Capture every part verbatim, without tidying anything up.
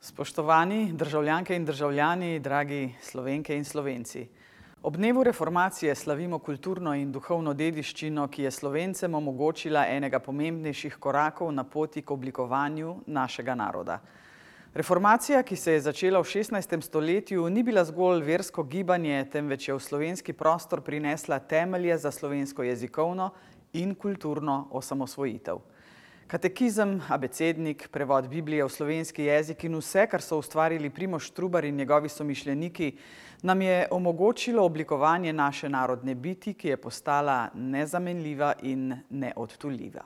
Spoštovani državljanke in državljani, dragi Slovenke in Slovenci. Ob dnevu reformacije slavimo kulturno in duhovno dediščino, ki je Slovencem omogočila enega pomembnejših korakov na poti k oblikovanju našega naroda. Reformacija, ki se je začela v šestnajstem stoletju, ni bila zgolj versko gibanje, temveč je v slovenski prostor prinesla temelje za slovensko jezikovno in kulturno osamosvojitev. Katekizem, abecednik, prevod Biblije v slovenski jezik in vse, kar so ustvarili Primož Trubar in njegovi somišljeniki, nam je omogočilo oblikovanje naše narodne biti, ki je postala nezamenljiva in neodtujljiva.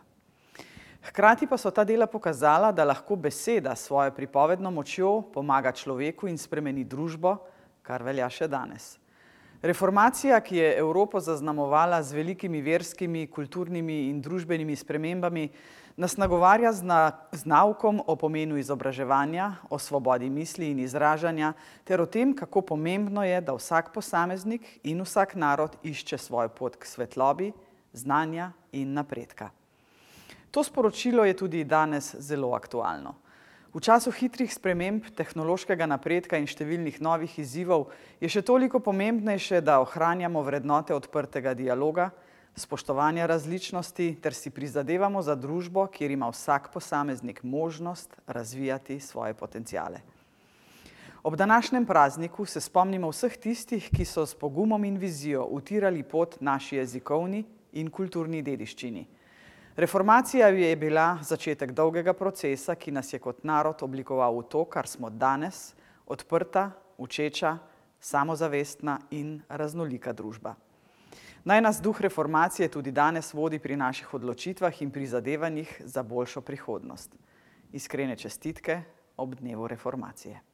Hkrati pa so ta dela pokazala, da lahko beseda s svojo pripovedno močjo pomaga človeku in spremeni družbo, kar velja še danes. Reformacija, ki je Evropo zaznamovala z velikimi verskimi, kulturnimi in družbenimi spremembami, nas nagovarja z naukom o pomenu izobraževanja, o svobodi misli in izražanja ter o tem, kako pomembno je, da vsak posameznik in vsak narod išče svojo pot k svetlobi, znanja in napredka. To sporočilo je tudi danes zelo aktualno. V času hitrih sprememb, tehnološkega napredka in številnih novih izzivov je še toliko pomembnejše, da ohranjamo vrednote odprtega dialoga, spoštovanja različnosti ter si prizadevamo za družbo, kjer ima vsak posameznik možnost razvijati svoje potenciale. Ob današnjem prazniku se spomnimo vseh tistih, ki so s pogumom in vizijo utirali pot naši jezikovni in kulturni dediščini. Reformacija je bila začetek dolgega procesa, ki nas je kot narod oblikoval v to, kar smo danes, odprta, učeča, samozavestna in raznolika družba. Naj nas duh reformacije tudi danes vodi pri naših odločitvah in prizadevanjih za boljšo prihodnost. Iskrene čestitke ob dnevu reformacije.